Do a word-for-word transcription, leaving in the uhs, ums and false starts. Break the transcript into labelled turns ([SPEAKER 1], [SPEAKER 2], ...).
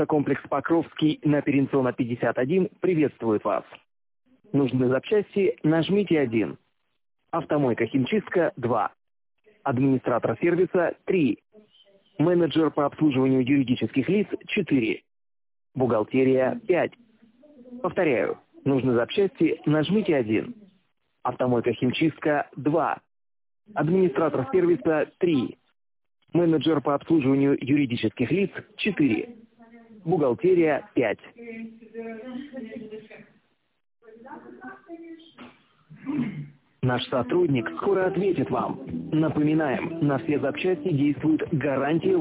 [SPEAKER 1] Комплекс Покровский на Перенсона пятьдесят один приветствует вас. Нужны запчасти, нажмите один. Автомойка химчистка два. Администратор сервиса три. Менеджер по обслуживанию юридических лиц четыре. Бухгалтерия пять. Повторяю, нужны запчасти, нажмите один. Автомойка химчистка два. Администратор сервиса три. Менеджер по обслуживанию юридических лиц четыре. Бухгалтерия пять. Наш сотрудник скоро ответит вам. Напоминаем, на все запчасти действует гарантия